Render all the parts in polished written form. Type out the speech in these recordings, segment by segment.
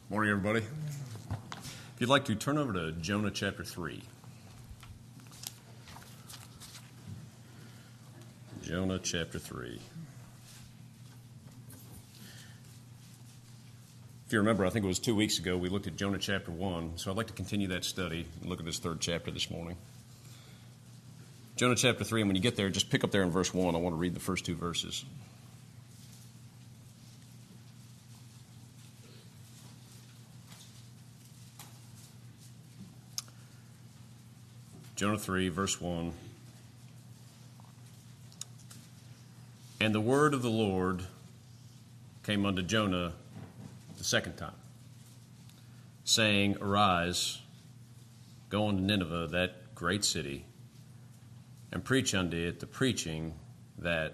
Morning, everybody. If you'd like to, turn over to Jonah chapter 3. Jonah chapter 3. If you remember, I think it was 2 weeks ago, we looked at Jonah chapter 1, so I'd like to continue that study and look at this third chapter this morning. Jonah chapter 3, and when you get there, just pick up there in verse 1. I want to read the first two verses. Jonah 3, verse 1. And the word of the Lord came unto Jonah the second time, saying, Arise, go unto Nineveh, that great city, and preach unto it the preaching that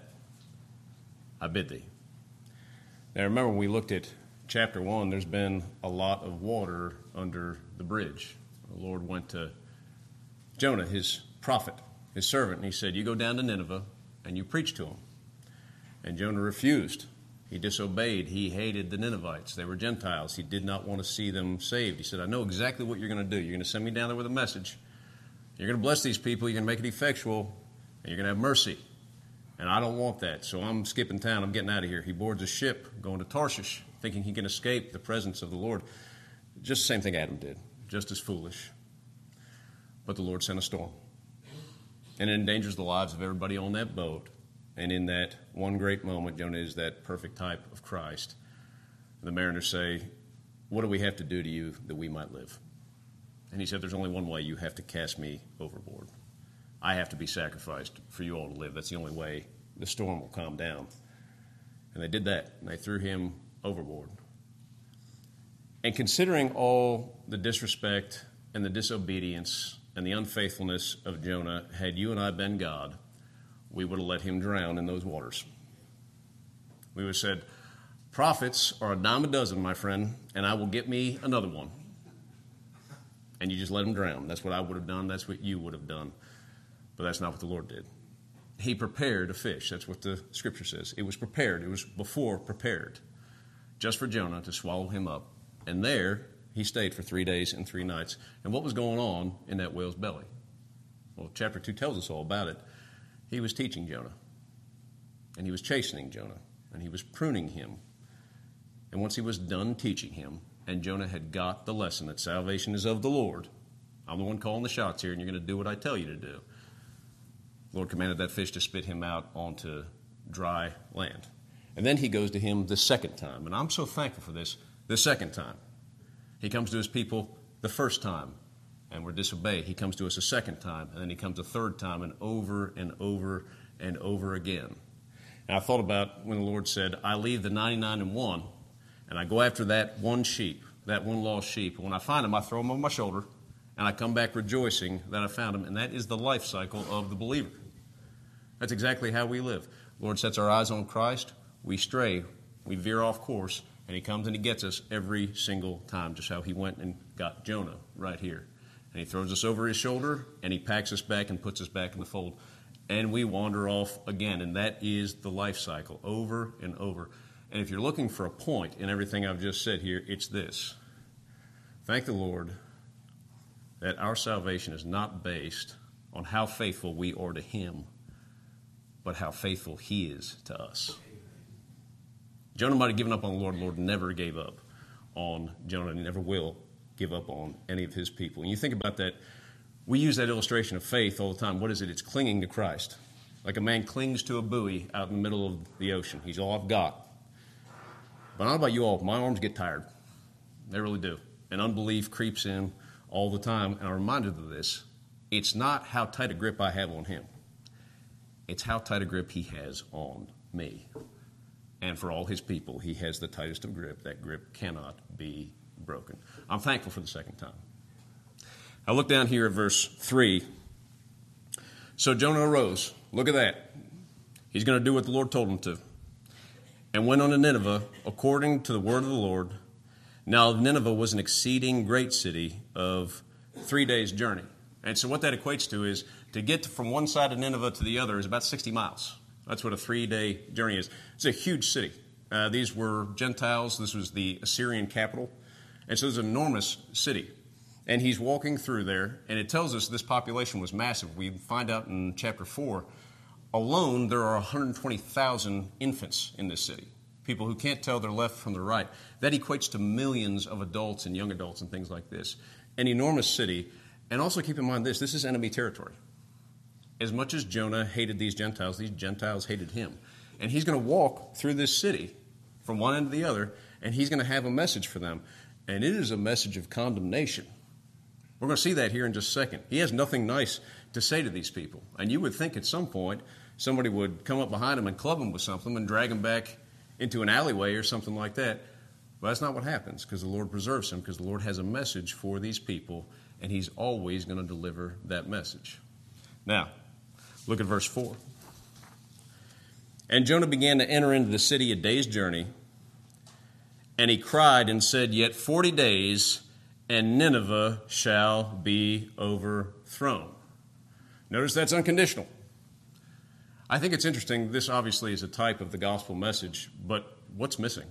I bid thee. Now remember, when we looked at chapter 1, there's been a lot of water under the bridge. The Lord went to Jonah, his prophet, his servant, and he said, You go down to Nineveh and you preach to them. And Jonah refused. He disobeyed. He hated the Ninevites. They were Gentiles. He did not want to see them saved. He said, I know exactly what you're going to do. You're going to send me down there with a message. You're going to bless these people. You're going to make it effectual. And you're going to have mercy. And I don't want that. So I'm skipping town. I'm getting out of here. He boards a ship going to Tarshish, thinking he can escape the presence of the Lord. Just the same thing Adam did. Just as foolish. But the Lord sent a storm. And it endangers the lives of everybody on that boat. And in that one great moment, Jonah is that perfect type of Christ. The mariners say, What do we have to do to you that we might live? And he said, There's only one way. You have to cast me overboard. I have to be sacrificed for you all to live. That's the only way the storm will calm down. And they did that. And they threw him overboard. And considering all the disrespect and the disobedience and the unfaithfulness of Jonah, had you and I been God, we would have let him drown in those waters. We would have said, Prophets are a dime a dozen, my friend, and I will get me another one. And you just let him drown. That's what I would have done. That's what you would have done. But that's not what the Lord did. He prepared a fish. That's what the Scripture says. It was prepared. It was before prepared, just for Jonah to swallow him up. And there he stayed for 3 days and 3 nights. And what was going on in that whale's belly? Well, chapter 2 tells us all about it. He was teaching Jonah. And he was chastening Jonah. And he was pruning him. And once he was done teaching him, and Jonah had got the lesson that salvation is of the Lord, I'm the one calling the shots here, and you're going to do what I tell you to do. The Lord commanded that fish to spit him out onto dry land. And then he goes to him the second time. And I'm so thankful for this, the second time. He comes to his people the first time, and we're disobeyed. He comes to us a second time, and then he comes a third time, and over and over and over again. And I thought about when the Lord said, I leave the 99 and 1, and I go after that one sheep, that one lost sheep. And when I find him, I throw him on my shoulder, and I come back rejoicing that I found him. And that is the life cycle of the believer. That's exactly how we live. The Lord sets our eyes on Christ, we stray, we veer off course, and he comes and he gets us every single time, just how he went and got Jonah right here. And he throws us over his shoulder, and he packs us back and puts us back in the fold. And we wander off again, and that is the life cycle, over and over. And if you're looking for a point in everything I've just said here, it's this. Thank the Lord that our salvation is not based on how faithful we are to him, but how faithful he is to us. Jonah might have given up on the Lord. The Lord never gave up on Jonah and never will give up on any of his people. And you think about that, we use that illustration of faith all the time. What is it? It's clinging to Christ. Like a man clings to a buoy out in the middle of the ocean. He's all I've got. But I don't know about you all, my arms get tired. They really do. And unbelief creeps in all the time. And I'm reminded of this. It's not how tight a grip I have on him. It's how tight a grip he has on me. And for all his people, he has the tightest of grip. That grip cannot be broken. I'm thankful for the second time. I look down here at verse 3. So Jonah arose. Look at that. He's going to do what the Lord told him to. And went unto Nineveh according to the word of the Lord. Now Nineveh was an exceeding great city of 3 days' journey. And so what that equates to is to get from one side of Nineveh to the other is about 60 miles. That's what a 3-day journey is. It's a huge city. These were Gentiles. This was the Assyrian capital. And so it's an enormous city. And he's walking through there, and it tells us this population was massive. We find out in chapter 4, alone there are 120,000 infants in this city, people who can't tell their left from their right. That equates to millions of adults and young adults and things like this. An enormous city. And also keep in mind this is enemy territory. As much as Jonah hated these Gentiles hated him. And he's going to walk through this city from one end to the other, and he's going to have a message for them. And it is a message of condemnation. We're going to see that here in just a second. He has nothing nice to say to these people. And you would think at some point somebody would come up behind him and club him with something and drag him back into an alleyway or something like that. But that's not what happens, because the Lord preserves him, because the Lord has a message for these people, and he's always going to deliver that message. Now, look at verse 4. And Jonah began to enter into the city a day's journey, and he cried and said, Yet 40 days, and Nineveh shall be overthrown. Notice that's unconditional. I think it's interesting. This obviously is a type of the gospel message, but what's missing?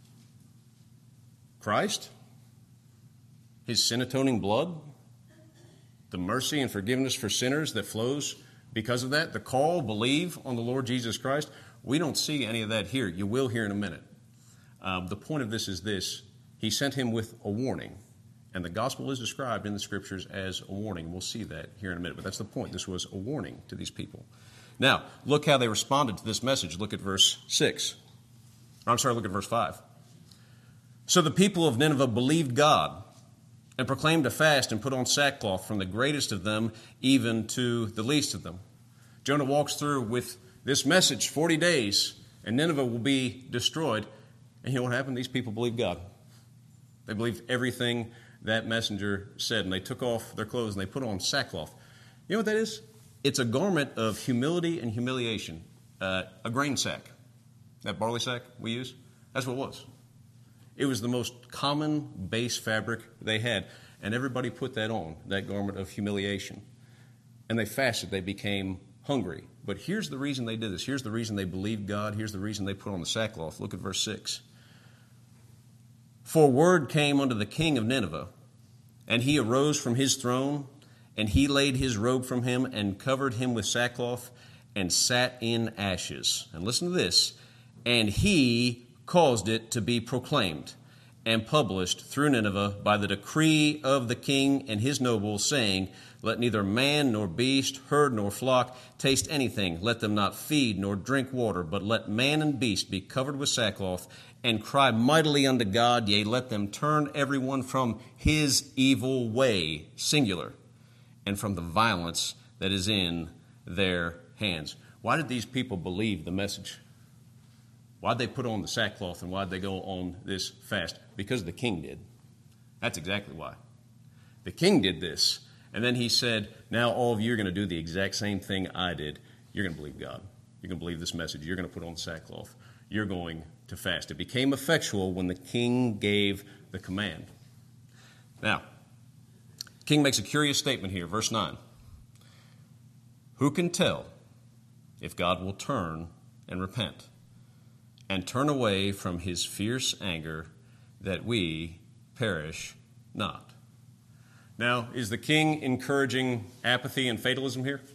Christ? His sin-atoning blood? The mercy and forgiveness for sinners that flows because of that? The call, believe on the Lord Jesus Christ? We don't see any of that here. You will here in a minute. The point of this is this. He sent him with a warning. And the gospel is described in the scriptures as a warning. We'll see that here in a minute. But that's the point. This was a warning to these people. Now, look how they responded to this message. Look at verse 6. Look at verse 5. So the people of Nineveh believed God and proclaimed a fast and put on sackcloth from the greatest of them even to the least of them. Jonah walks through with this message, 40 days, and Nineveh will be destroyed. And you know what happened? These people believed God. They believed everything that messenger said, and they took off their clothes and they put on sackcloth. You know what that is? It's a garment of humility and humiliation. A grain sack, that barley sack we use, that's what it was. It was the most common base fabric they had, and everybody put that on, that garment of humiliation. And they fasted, they became hungry. But here's the reason they did this. Here's the reason they believed God. Here's the reason they put on the sackcloth. Look at verse 6. For word came unto the king of Nineveh, and he arose from his throne, and he laid his robe from him, and covered him with sackcloth, and sat in ashes. And listen to this. And he caused it to be proclaimed and published through Nineveh by the decree of the king and his nobles, saying, Let neither man nor beast, herd nor flock taste anything. Let them not feed nor drink water, but let man and beast be covered with sackcloth, and cry mightily unto God. Yea, let them turn everyone from his evil way, singular, and from the violence that is in their hands. Why did these people believe the message? Why'd they put on the sackcloth, and why'd they go on this fast? Because the king did. That's exactly why. The king did this. And then he said, now all of you are going to do the exact same thing I did. You're going to believe God. You're going to believe this message. You're going to put on the sackcloth. You're going to fast. It became effectual when the king gave the command. Now, the king makes a curious statement here, verse 9. Who can tell if God will turn and repent and turn away from his fierce anger that we perish not? Now, is the king encouraging apathy and fatalism here?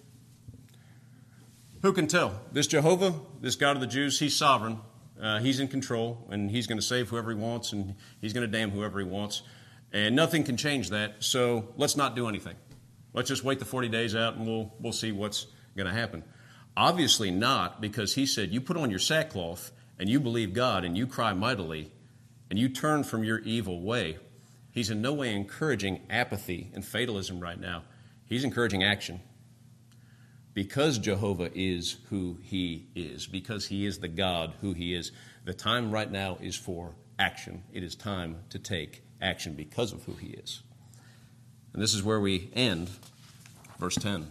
Who can tell? This Jehovah, this God of the Jews, he's sovereign. He's in control, and he's going to save whoever he wants, and he's going to damn whoever he wants. And nothing can change that, so let's not do anything. Let's just wait the 40 days out, and we'll see what's going to happen. Obviously not, because he said, you put on your sackcloth, and you believe God, and you cry mightily, and you turn from your evil way. He's in no way encouraging apathy and fatalism right now. He's encouraging action. Because Jehovah is who he is, because he is the God who he is, the time right now is for action. It is time to take action because of who he is. And this is where we end, verse 10.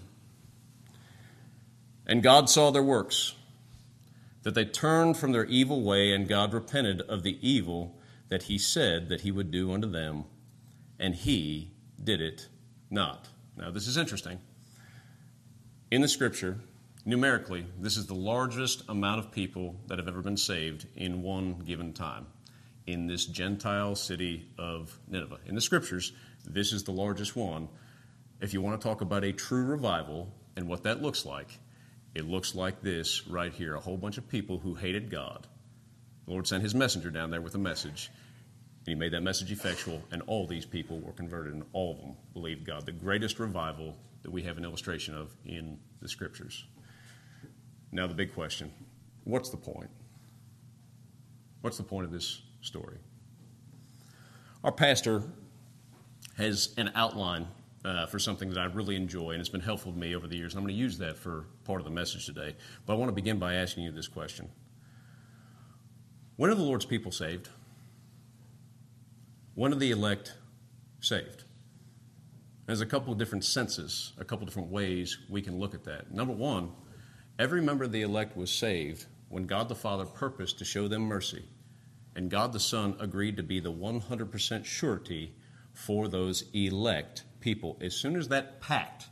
And God saw their works, that they turned from their evil way, and God repented of the evil that he said that he would do unto them, and he did it not. Now, this is interesting. In the scripture, numerically, this is the largest amount of people that have ever been saved in one given time. in this Gentile city of Nineveh. In the scriptures, this is the largest one. If you want to talk about a true revival and what that looks like, it looks like this right here. A whole bunch of people who hated God. The Lord sent his messenger down there with a message, and he made that message effectual, and all these people were converted, and all of them believed God. The greatest revival that we have an illustration of in the scriptures. Now the big question, what's the point? What's the point of this story? Our pastor has an outline for something that I really enjoy, and it's been helpful to me over the years. I'm going to use that for part of the message today. But I want to begin by asking you this question. When are the Lord's people saved? When are the elect saved? There's a couple of different senses, a couple of different ways we can look at that. Number one, every member of the elect was saved when God the Father purposed to show them mercy, and God the Son agreed to be the 100% surety for those elect people. As soon as that pact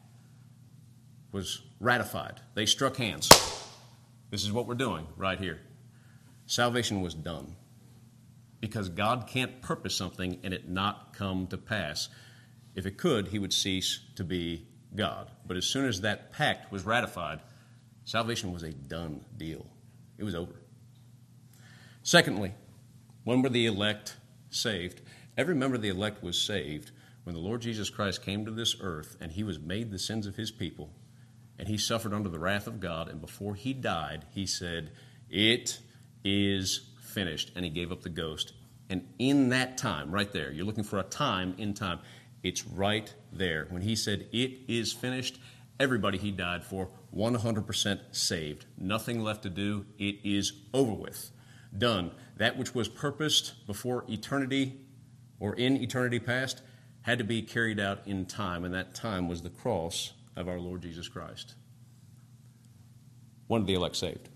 was ratified, they struck hands. This is what we're doing right here. Salvation was done because God can't purpose something and it not come to pass. If it could, he would cease to be God. But as soon as that pact was ratified, salvation was a done deal. It was over. Secondly, when were the elect saved? Every member of the elect was saved when the Lord Jesus Christ came to this earth and he was made the sins of his people and he suffered under the wrath of God, and before he died, he said, "It is finished," and he gave up the ghost. And in that time, right there, you're looking for a time in time, it's right there. When he said, "It is finished," everybody he died for, 100% saved. Nothing left to do. It is over with. Done. That which was purposed before eternity or in eternity past had to be carried out in time, and that time was the cross of our Lord Jesus Christ. When are the elect saved?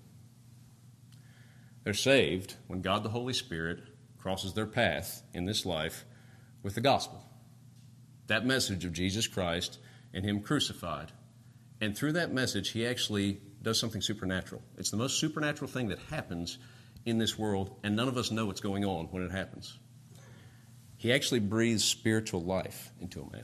They're saved when God the Holy Spirit crosses their path in this life with the gospel. That message of Jesus Christ and him crucified. And through that message, he actually does something supernatural. It's the most supernatural thing that happens in this world, and none of us know what's going on when it happens. He actually breathes spiritual life into a man.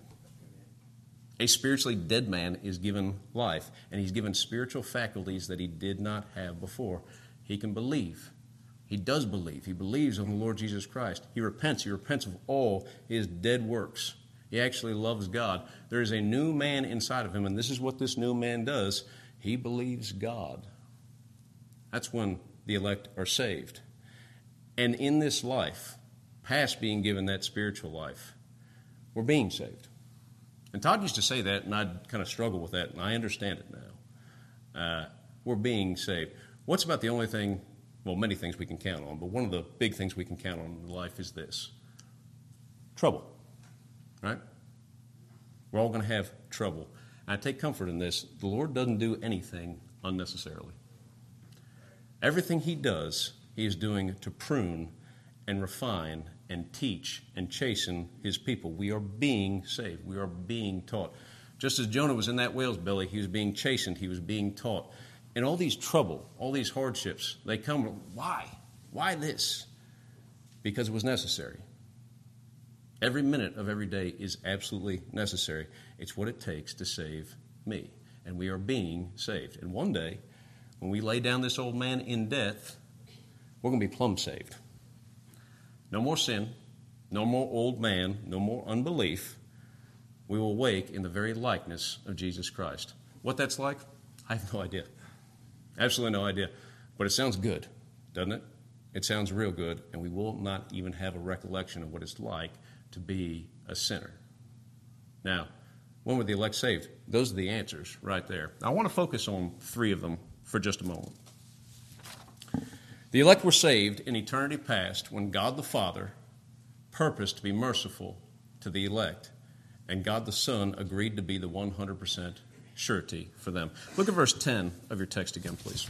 A spiritually dead man is given life, and he's given spiritual faculties that he did not have before. He can believe. He does believe. He believes on the Lord Jesus Christ. He repents. He repents of all his dead works. He actually loves God. There is a new man inside of him, and this is what this new man does. He believes God. That's when the elect are saved. And in this life, past being given that spiritual life, we're being saved. And Todd used to say that, and I'd kind of struggle with that, and I understand it now. We're being saved. What's about the only thing, well, many things we can count on, but one of the big things we can count on in life is this: trouble, right? We're all going to have trouble. And I take comfort in this. The Lord doesn't do anything unnecessarily. Everything he does, he is doing to prune and refine and teach and chasten his people. We are being saved. We are being taught. Just as Jonah was in that whale's belly, he was being chastened, he was being taught. And all these trouble, all these hardships, they come, why? Why this? Because it was necessary. Every minute of every day is absolutely necessary. It's what it takes to save me. And we are being saved. And one day, when we lay down this old man in death, we're going to be plumb saved. No more sin, no more old man, no more unbelief. We will wake in the very likeness of Jesus Christ. What that's like, I have no idea. Absolutely no idea. But it sounds good, doesn't it? It sounds real good, and we will not even have a recollection of what it's like to be a sinner. Now, when were the elect saved? Those are the answers right there. I want to focus on three of them for just a moment. The elect were saved in eternity past when God the Father purposed to be merciful to the elect, and God the Son agreed to be the 100% surety for them. Look at verse 10 of your text again, please.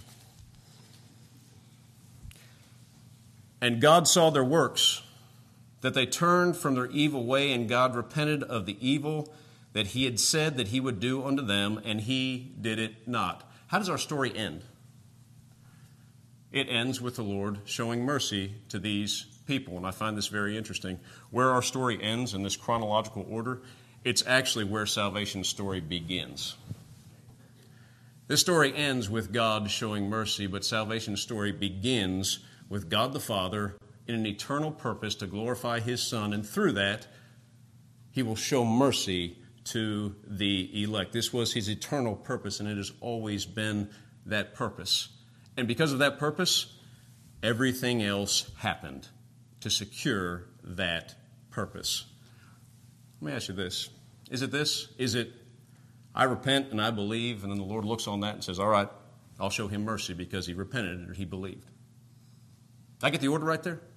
And God saw their works, that they turned from their evil way, and God repented of the evil that he had said that he would do unto them, and he did it not. How does our story end? It ends with the Lord showing mercy to these people, and I find this very interesting, where our story ends in this chronological order, it's actually where salvation's story begins. This story ends with God showing mercy, but salvation's story begins with God the Father in an eternal purpose to glorify His Son, and through that, He will show mercy to the elect. This was His eternal purpose, and it has always been that purpose. And because of that purpose, everything else happened to secure that purpose. Let me ask you this. Is it this? Is it, I repent and I believe, and then the Lord looks on that and says, all right, I'll show him mercy because he repented or he believed? Did I get the order right there?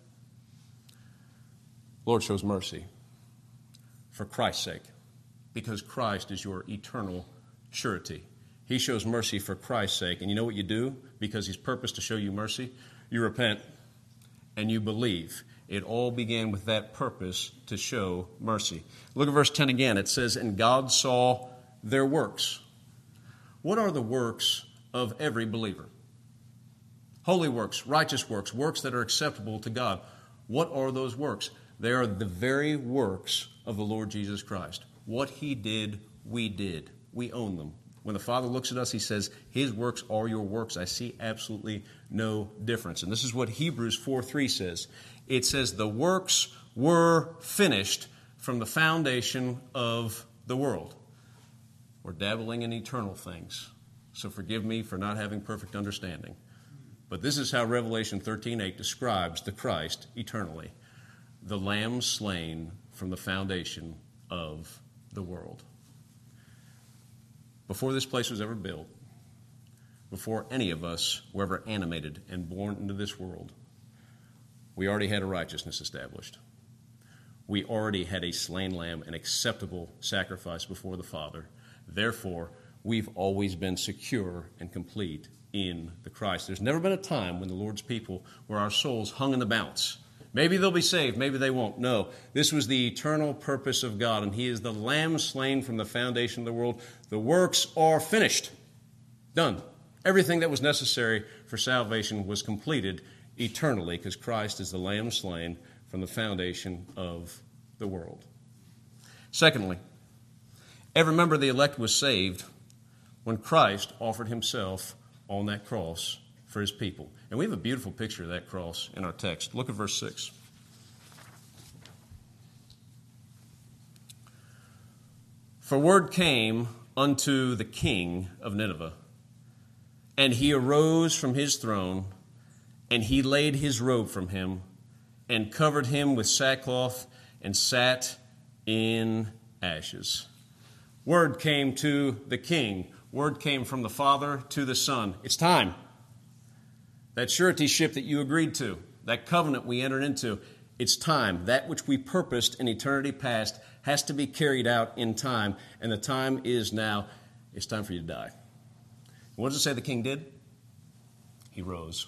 Lord shows mercy for Christ's sake, because Christ is your eternal surety. He shows mercy for Christ's sake. And you know what you do because He's purposed to show you mercy? You repent and you believe. It all began with that purpose to show mercy. Look at verse 10 again. It says, and God saw their works. What are the works of every believer? Holy works, righteous works, works that are acceptable to God. What are those works? They are the very works of the Lord Jesus Christ. What He did, we did. We own them. When the Father looks at us, He says, His works are your works. I see absolutely no difference. And this is what Hebrews 4:3 says. It says, the works were finished from the foundation of the world. We're dabbling in eternal things, so forgive me for not having perfect understanding. But this is how Revelation 13:8 describes the Christ eternally. The Lamb slain from the foundation of the world. Before this place was ever built, before any of us were ever animated and born into this world, we already had a righteousness established. We already had a slain lamb, an acceptable sacrifice before the Father. Therefore, we've always been secure and complete in the Christ. There's never been a time when the Lord's people where our souls hung in the balance. Maybe they'll be saved, maybe they won't. No, this was the eternal purpose of God, and He is the Lamb slain from the foundation of the world. The works are finished. Done. Everything that was necessary for salvation was completed eternally, because Christ is the Lamb slain from the foundation of the world. Secondly, every member of the elect was saved when Christ offered Himself on that cross for His people. And we have a beautiful picture of that cross in our text. Look at verse 6. For word came unto the king of Nineveh, and he arose from his throne, and he laid his robe from him, and covered him with sackcloth, and sat in ashes. Word came to the king. Word came from the Father to the Son. It's time. That suretyship that you agreed to, that covenant we entered into, it's time. That which we purposed in eternity past has to be carried out in time, and the time is now. It's time for you to die. What does it say the king did? He rose.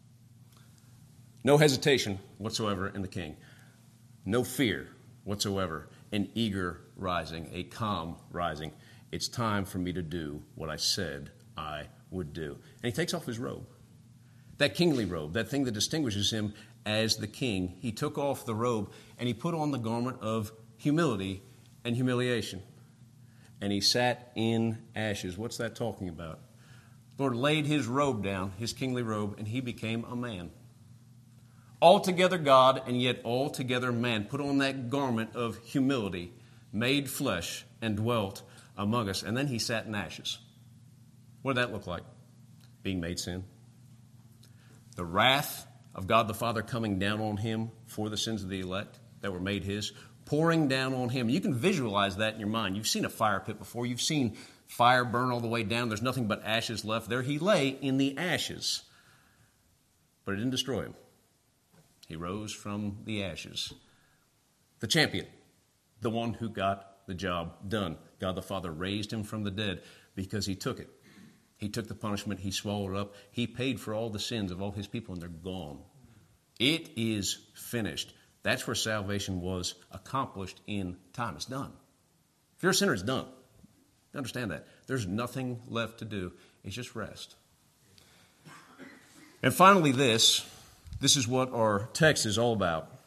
No hesitation whatsoever in the king. No fear whatsoever. An eager rising, a calm rising. It's time for me to do what I said I would do. And he takes off his robe. That kingly robe, that thing that distinguishes him as the king. He took off the robe and he put on the garment of humility and humiliation. And he sat in ashes. What's that talking about? The Lord laid His robe down, His kingly robe, and He became a man. Altogether God and yet altogether man. Put on that garment of humility, made flesh, and dwelt among us. And then He sat in ashes. What did that look like? Being made sin. The wrath of God the Father coming down on Him for the sins of the elect that were made His, pouring down on Him. You can visualize that in your mind. You've seen a fire pit before. You've seen fire burn all the way down. There's nothing but ashes left. There He lay in the ashes. But it didn't destroy Him. He rose from the ashes. The champion, the one who got the job done. God the Father raised Him from the dead because He took it. He took the punishment. He swallowed it up. He paid for all the sins of all His people, and they're gone. It is finished. That's where salvation was accomplished in time. It's done. If you're a sinner, it's done. Understand that. There's nothing left to do. It's just rest. And finally, this is what our text is all about.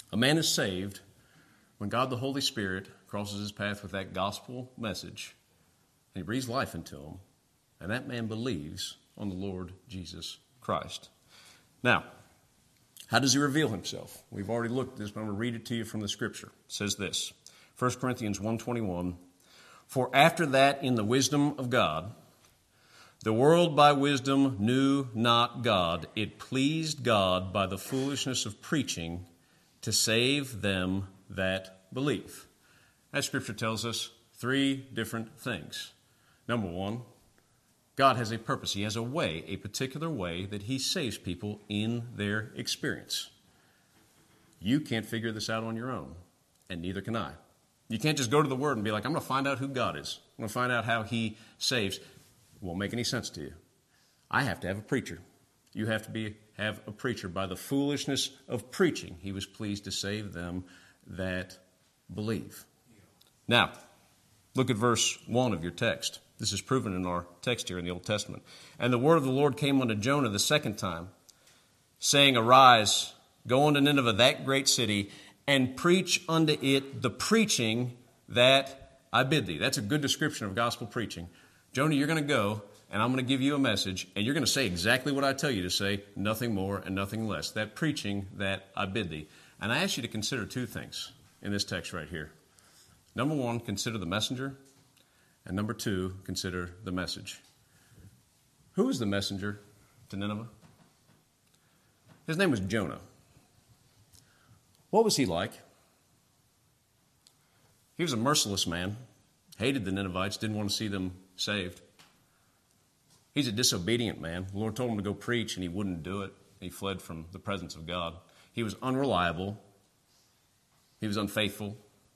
A man is saved when God the Holy Spirit crosses his path with that gospel message, and he breathes life into him, and that man believes on the Lord Jesus Christ. Now, how does he reveal himself? We've already looked at this, but I'm going to read it to you from the Scripture. It says this, 1 Corinthians 1:21, "For after that, in the wisdom of God, the world by wisdom knew not God. It pleased God by the foolishness of preaching to save them that believe." That Scripture tells us three different things. Number one, God has a purpose. He has a way, a particular way that he saves people in their experience. You can't figure this out on your own, and neither can I. You can't just go to the Word and be like, I'm going to find out who God is. I'm going to find out how he saves. It won't make any sense to you. I have to have a preacher. You have to have a preacher. By the foolishness of preaching, he was pleased to save them that believe. Now, look at verse 1 of your text. This is proven in our text here in the Old Testament. "And the word of the Lord came unto Jonah the second time, saying, Arise, go unto Nineveh, that great city, and preach unto it the preaching that I bid thee." That's a good description of gospel preaching. Jonah, you're going to go, and I'm going to give you a message, and you're going to say exactly what I tell you to say, nothing more and nothing less. That preaching that I bid thee. And I ask you to consider two things in this text right here. Number one, consider the messenger. And number two, consider the message. Who was the messenger to Nineveh? His name was Jonah. What was he like? He was a merciless man, hated the Ninevites, didn't want to see them saved. He's a disobedient man. The Lord told him to go preach, and he wouldn't do it. He fled from the presence of God. He was unreliable. He was unfaithful.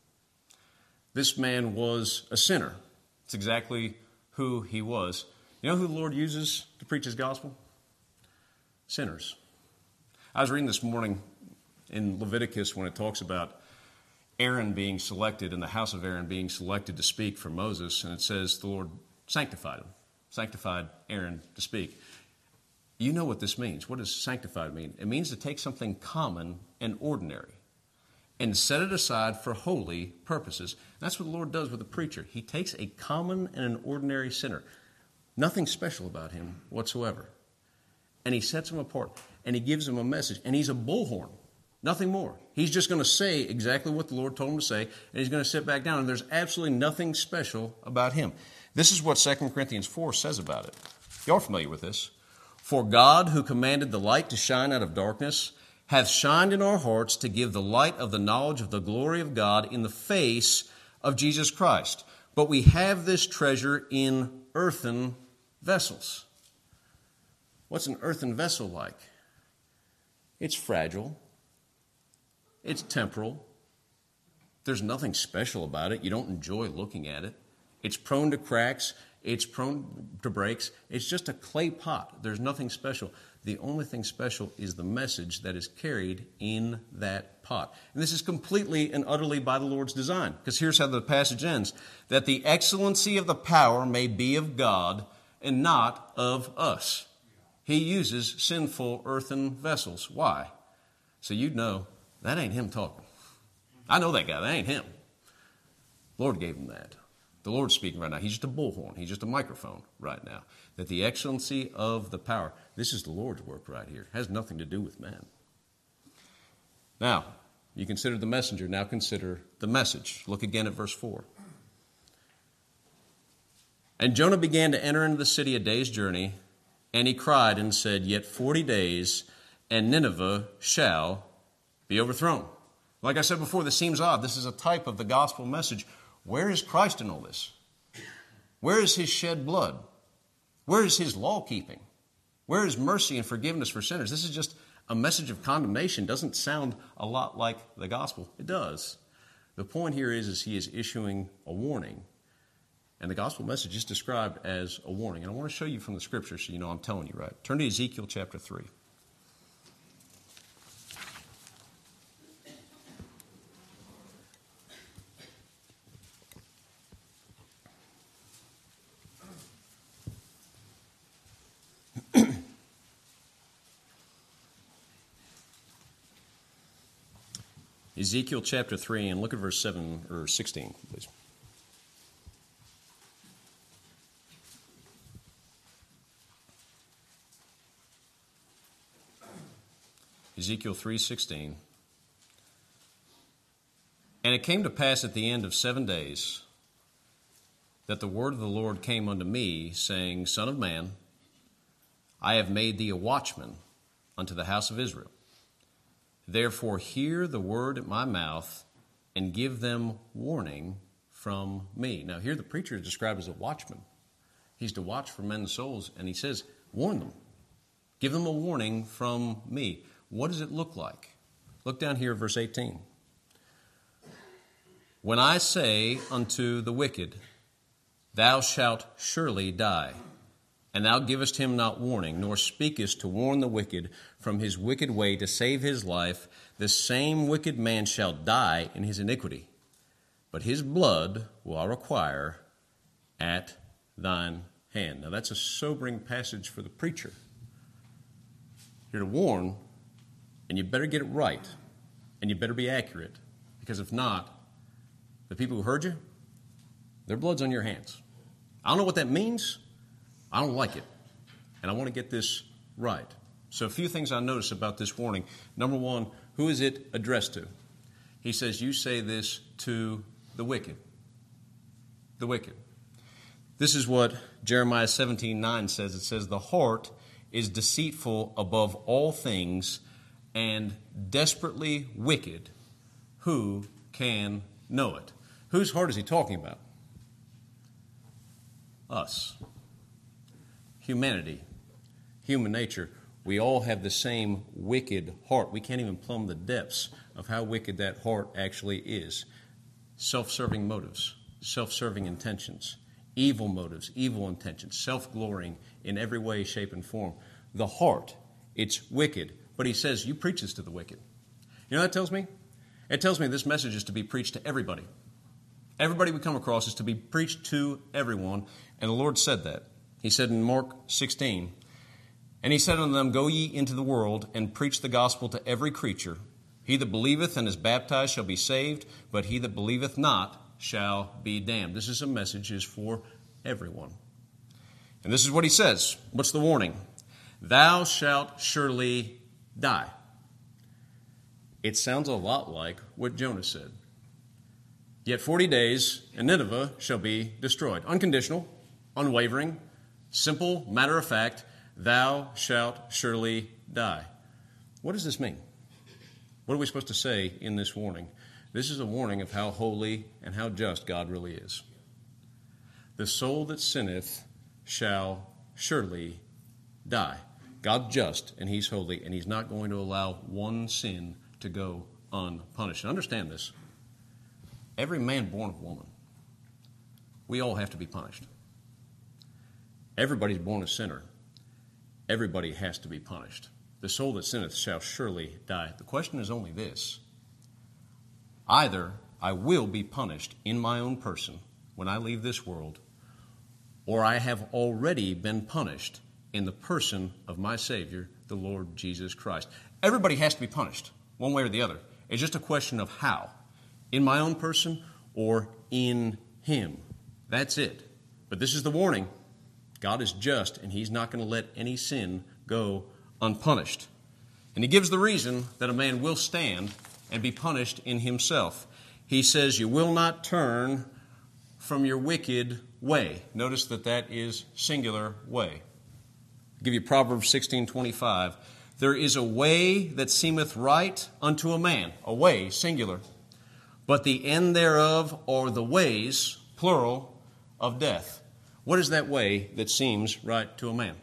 This man was a sinner. It's exactly who he was. You know who the Lord uses to preach his gospel? Sinners. I was reading this morning in Leviticus when it talks about Aaron being selected and the house of Aaron being selected to speak for Moses, and it says the Lord sanctified him, sanctified Aaron to speak. You know what this means. What does sanctified mean? It means to take something common and ordinary and set it aside for holy purposes. That's what the Lord does with a preacher. He takes a common and an ordinary sinner, nothing special about him whatsoever, and he sets him apart, and he gives him a message, and he's a bullhorn, nothing more. He's just going to say exactly what the Lord told him to say, and he's going to sit back down, and there's absolutely nothing special about him. This is what 2 Corinthians 4 says about it. You're familiar with this. "For God, who commanded the light to shine out of darkness, hath shined in our hearts to give the light of the knowledge of the glory of God in the face of Jesus Christ. But we have this treasure in earthen vessels." What's an earthen vessel like? It's fragile. It's temporal. There's nothing special about it. You don't enjoy looking at it. It's prone to cracks. It's prone to breaks. It's just a clay pot. There's nothing special. The only thing special is the message that is carried in that pot. And this is completely and utterly by the Lord's design, because here's how the passage ends. "That the excellency of the power may be of God and not of us." He uses sinful earthen vessels. Why? So you'd know that ain't him talking. I know that guy. That ain't him. The Lord gave him that. The Lord's speaking right now. He's just a bullhorn. He's just a microphone right now. That the excellency of the power. This is the Lord's work right here. It has nothing to do with man. Now, you considered the messenger. Now consider the message. Look again at verse 4. "And Jonah began to enter into the city a day's journey, and he cried and said, Yet 40 days, and Nineveh shall be overthrown." Like I said before, this seems odd. This is a type of the gospel message. Where is Christ in all this? Where is his shed blood? Where is his law keeping? Where is mercy and forgiveness for sinners? This is just a message of condemnation. Doesn't sound a lot like the gospel. It does. The point here is he is issuing a warning. And the gospel message is described as a warning. And I want to show you from the scripture so you know I'm telling you right. Turn to Ezekiel chapter 3. Ezekiel chapter 3, and look at verse 7 or 16, please. Ezekiel 3:16. And it came to pass at the end of 7 days that the word of the Lord came unto me, saying, Son of man, I have made thee a watchman unto the house of Israel. Therefore hear the word at my mouth, and give them warning from me. Now here the preacher is described as a watchman. He's to watch for men's souls, and he says, warn them. Give them a warning from me. What does it look like? Look down here at verse 18. When I say unto the wicked, thou shalt surely die, and thou givest him not warning, nor speakest to warn the wicked from his wicked way to save his life, the same wicked man shall die in his iniquity. But his blood will I require at thine hand. Now that's a sobering passage for the preacher. You're to warn, and you better get it right, and you better be accurate, because if not, the people who heard you, their blood's on your hands. I don't know what that means. I don't like it, and I want to get this right. So a few things I notice about this warning. Number one, who is it addressed to? He says, you say this to the wicked. The wicked. This is what Jeremiah 17:9 says. It says, the heart is deceitful above all things and desperately wicked. Who can know it? Whose heart is he talking about? Us. Humanity, human nature, we all have the same wicked heart. We can't even plumb the depths of how wicked that heart actually is. Self-serving motives, self-serving intentions, evil motives, evil intentions, self-glorying in every way, shape, and form. The heart, it's wicked. But he says, you preach this to the wicked. You know what that tells me? It tells me this message is to be preached to everybody. Everybody we come across is to be preached to everyone, and the Lord said that. He said in Mark 16, and he said unto them, go ye into the world, and preach the gospel to every creature. He that believeth and is baptized shall be saved, but he that believeth not shall be damned. This is a message is for everyone. And this is what he says. What's the warning? Thou shalt surely die. It sounds a lot like what Jonah said. Yet 40 days, and Nineveh shall be destroyed. Unconditional, unwavering, simple, matter of fact, thou shalt surely die. What does this mean? What are we supposed to say in this warning? This is a warning of how holy and how just God really is. The soul that sinneth shall surely die. God's just, and he's holy, and he's not going to allow one sin to go unpunished. And understand this. Every man born of woman, we all have to be punished. Everybody's born a sinner. Everybody has to be punished. The soul that sinneth shall surely die. The question is only this. Either I will be punished in my own person when I leave this world, or I have already been punished in the person of my Savior, the Lord Jesus Christ. Everybody has to be punished, one way or the other. It's just a question of how. In my own person or in Him. That's it. But this is the warning. God is just, and He's not going to let any sin go unpunished. And He gives the reason that a man will stand and be punished in himself. He says, you will not turn from your wicked way. Notice that that is singular way. I'll give you Proverbs 16:25. There is a way that seemeth right unto a man. A way, singular. But the end thereof are the ways, plural, of death. What is that way that seems right to a man?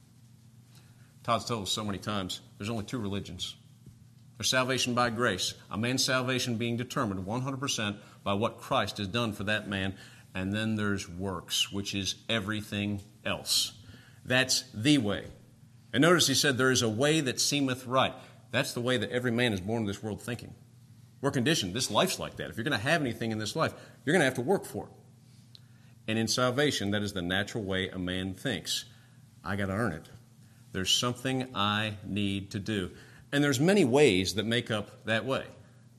Todd's told us so many times, there's only two religions. There's salvation by grace, a man's salvation being determined 100% by what Christ has done for that man. And then there's works, which is everything else. That's the way. And notice he said there is a way that seemeth right. That's the way that every man is born in this world thinking. We're conditioned. This life's like that. If you're going to have anything in this life, you're going to have to work for it. And in salvation, that is the natural way a man thinks. I got to earn it. There's something I need to do. And there's many ways that make up that way.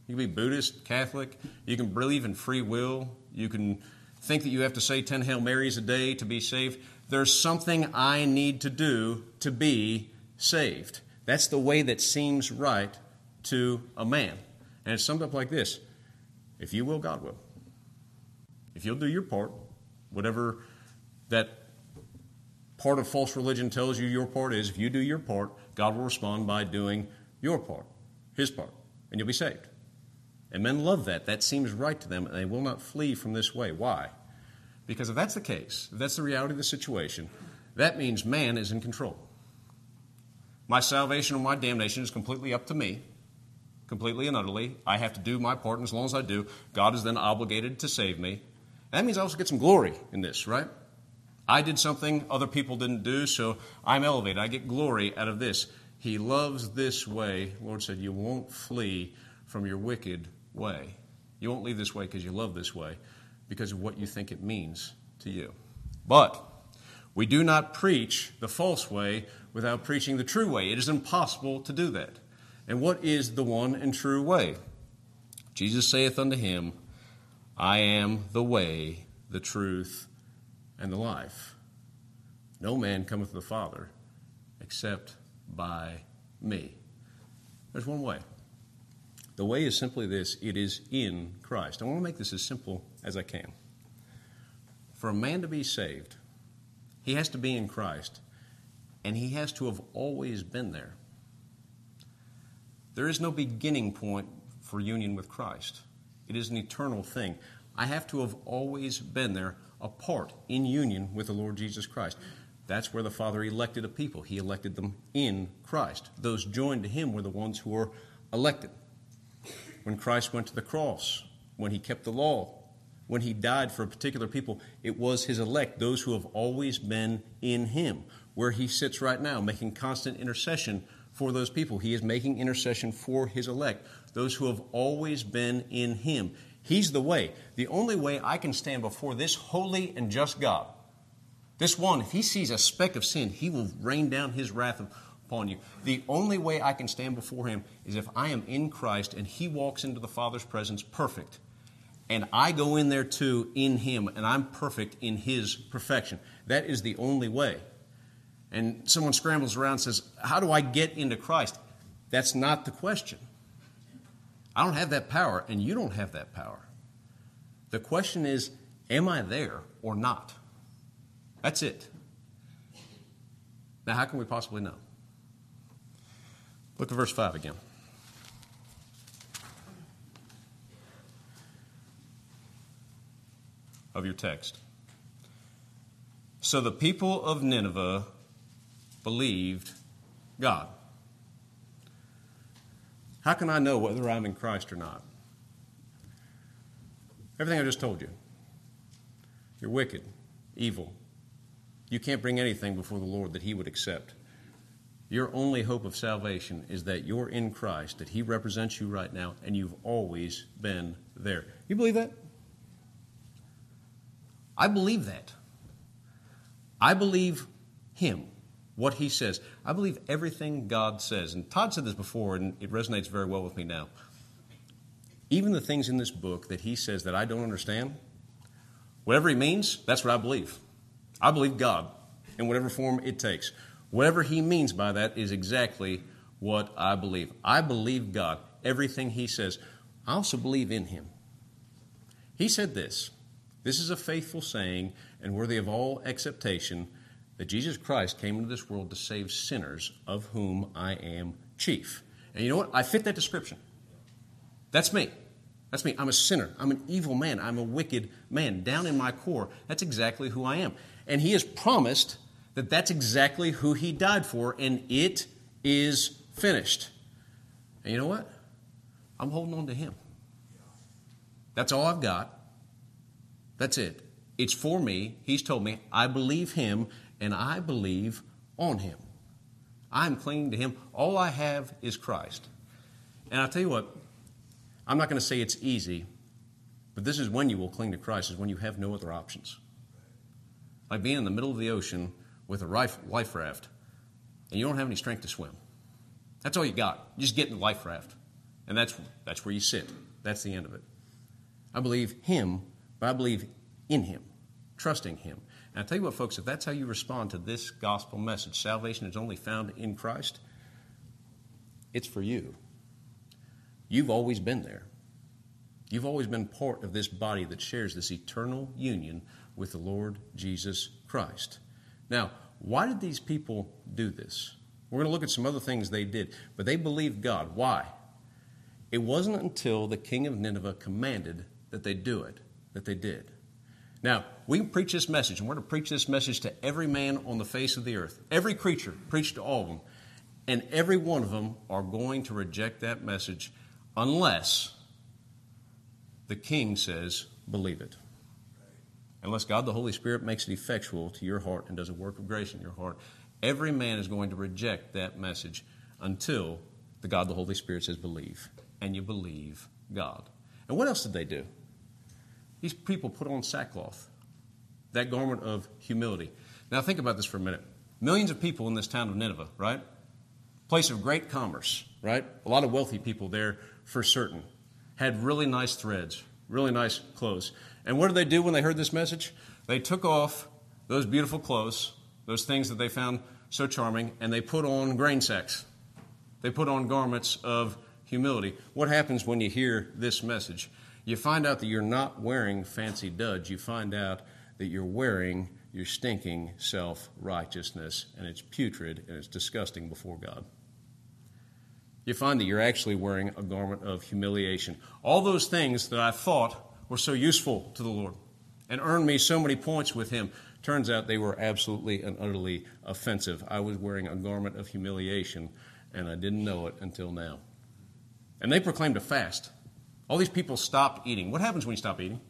You can be Buddhist, Catholic. You can believe in free will. You can think that you have to say 10 Hail Marys a day to be saved. There's something I need to do to be saved. That's the way that seems right to a man. And it's summed up like this. If you will, God will. If you'll do your part, whatever that part of false religion tells you your part is, if you do your part, God will respond by doing your part, His part, and you'll be saved. And men love that. That seems right to them, and they will not flee from this way. Why? Because if that's the case, if that's the reality of the situation, that means man is in control. My salvation or my damnation is completely up to me, completely and utterly. I have to do my part, and as long as I do, God is then obligated to save me. And that means I also get some glory in this, right? I did something other people didn't do, so I'm elevated. I get glory out of this. He loves this way. The Lord said, you won't flee from your wicked way. You won't leave this way because you love this way, because of what you think it means to you. But we do not preach the false way without preaching the true way. It is impossible to do that. And what is the one and true way? Jesus saith unto him, I am the way, the truth, and the life. No man cometh to the Father except by me. There's one way. The way is simply this. It is in Christ. I want to make this as simple as I can. For a man to be saved, he has to be in Christ, and he has to have always been there. There is no beginning point for union with Christ. It is an eternal thing. I have to have always been there, apart, in union with the Lord Jesus Christ. That's where the Father elected a people. He elected them in Christ. Those joined to Him were the ones who were elected. When Christ went to the cross, when He kept the law, when He died for a particular people, it was His elect, those who have always been in Him. Where He sits right now, making constant intercession for those people. He is making intercession for His elect, those who have always been in Him. He's the way. The only way I can stand before this holy and just God, this one, if He sees a speck of sin, He will rain down His wrath upon you. The only way I can stand before Him is if I am in Christ and He walks into the Father's presence perfect. And I go in there too in Him, and I'm perfect in His perfection. That is the only way. And someone scrambles around and says, how do I get into Christ? That's not the question. I don't have that power, and you don't have that power. The question is, am I there or not? That's it. Now, how can we possibly know? Look at verse 5 again. Of your text. So the people of Nineveh believed God. How can I know whether I'm in Christ or not? Everything I just told you. You're wicked, evil. You can't bring anything before the Lord that He would accept. Your only hope of salvation is that you're in Christ, that He represents you right now, and you've always been there. You believe that? I believe that. I believe Him, what He says. I believe everything God says. And Todd said this before, and it resonates very well with me now. Even the things in this book that He says that I don't understand, whatever He means, that's what I believe. I believe God in whatever form it takes. Whatever He means by that is exactly what I believe. I believe God, everything He says. I also believe in Him. He said this. This is a faithful saying and worthy of all acceptation, that Jesus Christ came into this world to save sinners, of whom I am chief. And you know what? I fit that description. That's me. That's me. I'm a sinner. I'm an evil man. I'm a wicked man. Down in my core, that's exactly who I am. And He has promised that that's exactly who He died for, and it is finished. And you know what? I'm holding on to Him. That's all I've got. That's it. It's for me. He's told me. I believe Him, and I believe on Him. I'm clinging to Him. All I have is Christ. And I'll tell you what, I'm not going to say it's easy, but this is when you will cling to Christ, is when you have no other options. Like being in the middle of the ocean with a life raft, and you don't have any strength to swim. That's all you got. You just get in the life raft, and that's where you sit. That's the end of it. I believe him, but I believe in him, trusting him. And I tell you what, folks, if that's how you respond to this gospel message, salvation is only found in Christ, it's for you. You've always been there. You've always been part of this body that shares this eternal union with the Lord Jesus Christ. Now, why did these people do this? We're going to look at some other things they did, but they believed God. Why? It wasn't until the king of Nineveh commanded that they do it, that they did. Now, we can preach this message, and we're going to preach this message to every man on the face of the earth. Every creature, preach to all of them. And every one of them are going to reject that message unless the king says, believe it. Unless God the Holy Spirit makes it effectual to your heart and does a work of grace in your heart, every man is going to reject that message until the God the Holy Spirit says, believe. And you believe God. And what else did they do? These people put on sackcloth, that garment of humility. Now think about this for a minute. Millions of people in this town of Nineveh, right? Place of great commerce, right? A lot of wealthy people there for certain. Had really nice threads, really nice clothes. And what did they do when they heard this message? They took off those beautiful clothes, those things that they found so charming, and they put on grain sacks. They put on garments of humility. What happens when you hear this message? You find out that you're not wearing fancy duds. You find out that you're wearing your stinking self-righteousness, and it's putrid and it's disgusting before God. You find that you're actually wearing a garment of humiliation. All those things that I thought were so useful to the Lord and earned me so many points with him, turns out they were absolutely and utterly offensive. I was wearing a garment of humiliation, and I didn't know it until now. And they proclaimed a fast. All these people stopped eating. What happens when you stop eating?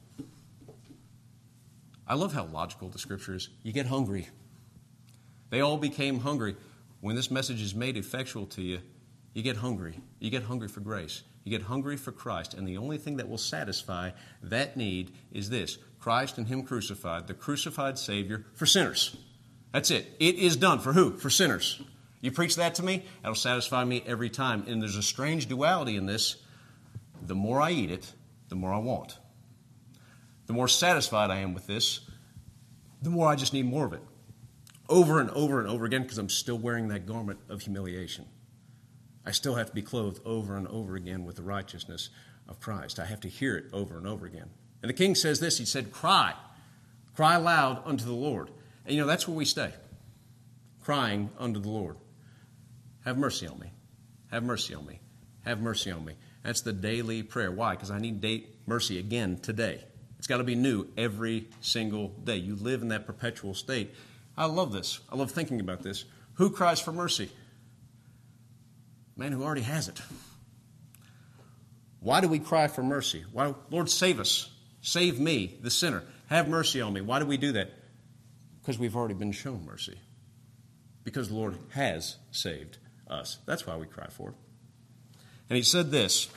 I love how logical the Scripture is. You get hungry. They all became hungry. When this message is made effectual to you, you get hungry. You get hungry for grace. You get hungry for Christ. And the only thing that will satisfy that need is this: Christ and him crucified, the crucified Savior for sinners. That's it. It is done. For who? For sinners. You preach that to me, that'll satisfy me every time. And there's a strange duality in this. The more I eat it, the more I want. The more satisfied I am with this, the more I just need more of it. Over and over and over again, because I'm still wearing that garment of humiliation. I still have to be clothed over and over again with the righteousness of Christ. I have to hear it over and over again. And the king says this, he said, cry loud unto the Lord. And that's where we stay, crying unto the Lord. Have mercy on me. Have mercy on me. Have mercy on me. That's the daily prayer. Why? Because I need mercy again today. It's got to be new every single day. You live in that perpetual state. I love this. I love thinking about this. Who cries for mercy? Man who already has it. Why do we cry for mercy? Why, Lord, save us. Save me, the sinner. Have mercy on me. Why do we do that? Because we've already been shown mercy. Because the Lord has saved us. That's why we cry for it. And he said this.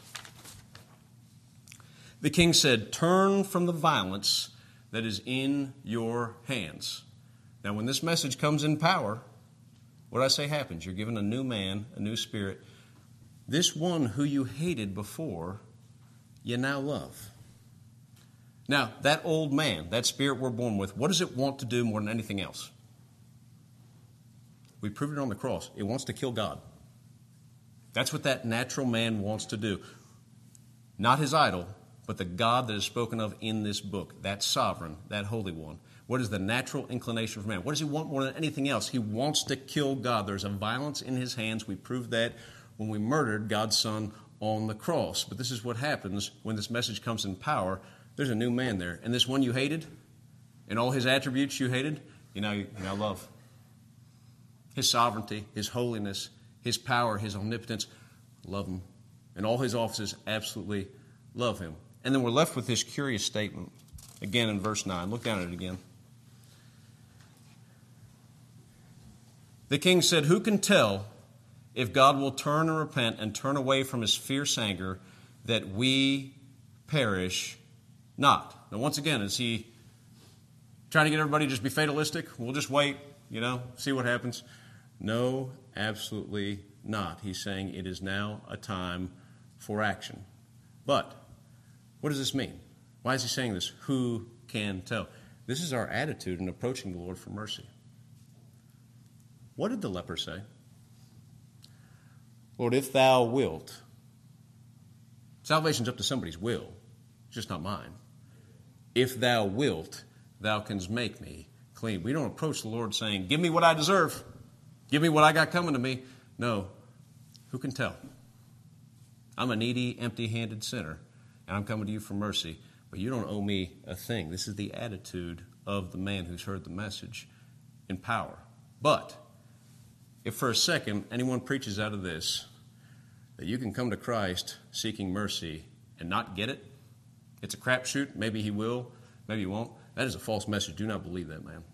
The king said, turn from the violence that is in your hands. Now, when this message comes in power, what I say happens. You're given a new man, a new spirit. This one who you hated before, you now love. Now, that old man, that spirit we're born with, what does it want to do more than anything else? We proved it on the cross. It wants to kill God. That's what that natural man wants to do. Not his idol, but the God that is spoken of in this book, that sovereign, that holy one. What is the natural inclination of man? What does he want more than anything else? He wants to kill God. There's a violence in his hands. We proved that when we murdered God's Son on the cross. But this is what happens when this message comes in power. There's a new man there. And this one you hated, and all his attributes you hated, you now love. His sovereignty, his holiness, his power, his omnipotence, love him. And all his offices, absolutely love him. And then we're left with this curious statement, again in verse 9. Look down at it again. The king said, who can tell if God will turn and repent and turn away from his fierce anger that we perish not? Now, once again, is he trying to get everybody to just be fatalistic? We'll just wait, see what happens. No, absolutely not. He's saying it is now a time for action. But What does this mean? Why is he saying this? Who can tell? This is our attitude in approaching the Lord for mercy. What did the leper say? Lord, if thou wilt. Salvation's up to somebody's will. It's just not mine. If thou wilt, thou canst make me clean. We don't approach the Lord saying, give me what I deserve. Give me what I got coming to me. No. Who can tell? I'm a needy, empty-handed sinner, and I'm coming to you for mercy, but you don't owe me a thing. This is the attitude of the man who's heard the message in power. But if for a second anyone preaches out of this, that you can come to Christ seeking mercy and not get it, it's a crapshoot. Maybe he will, maybe he won't. That is a false message. Do not believe that, man.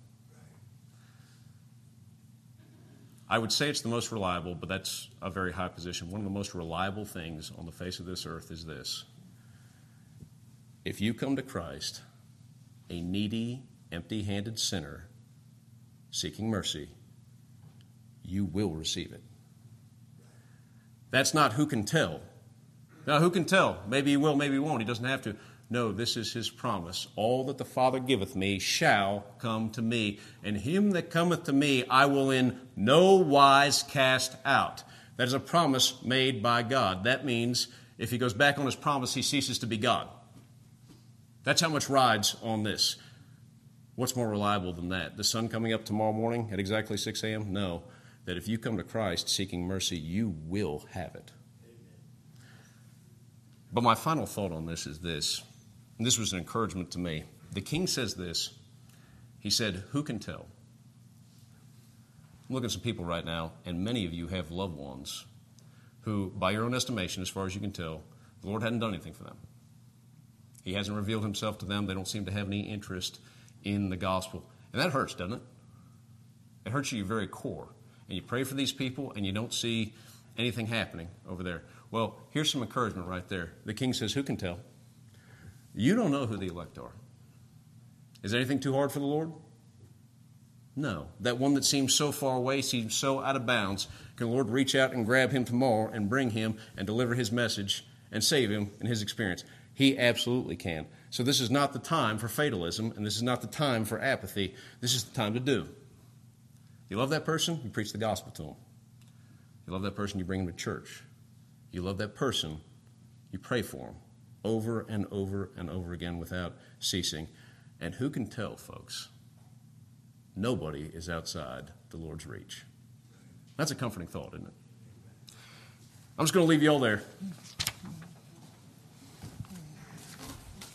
I would say it's the most reliable, but that's a very high position. One of the most reliable things on the face of this earth is this. If you come to Christ, a needy, empty-handed sinner seeking mercy, you will receive it. That's not who can tell. Now, who can tell? Maybe he will, maybe he won't. He doesn't have to. No, this is his promise. All that the Father giveth me shall come to me, and him that cometh to me I will in no wise cast out. That is a promise made by God. That means if he goes back on his promise, he ceases to be God. That's how much rides on this. What's more reliable than that? The sun coming up tomorrow morning at exactly 6 a.m.? No. That if you come to Christ seeking mercy, you will have it. But my final thought on this is this, and this was an encouragement to me. The king says this. He said, who can tell? I'm looking at some people right now, and many of you have loved ones who, by your own estimation, as far as you can tell, the Lord hadn't done anything for them. He hasn't revealed himself to them. They don't seem to have any interest in the gospel. And that hurts, doesn't it? It hurts you at your very core. And you pray for these people, and you don't see anything happening over there. Well, here's some encouragement right there. The king says, who can tell? You don't know who the elect are. Is anything too hard for the Lord? No. That one that seems so far away, seems so out of bounds, can the Lord reach out and grab him tomorrow and bring him and deliver his message and save him in his experience? He absolutely can. So this is not the time for fatalism, and this is not the time for apathy. This is the time to do. You love that person, you preach the gospel to them. You love that person, you bring them to church. You love that person, you pray for them over and over and over again without ceasing. And who can tell, folks? Nobody is outside the Lord's reach. That's a comforting thought, isn't it? I'm just going to leave you all there.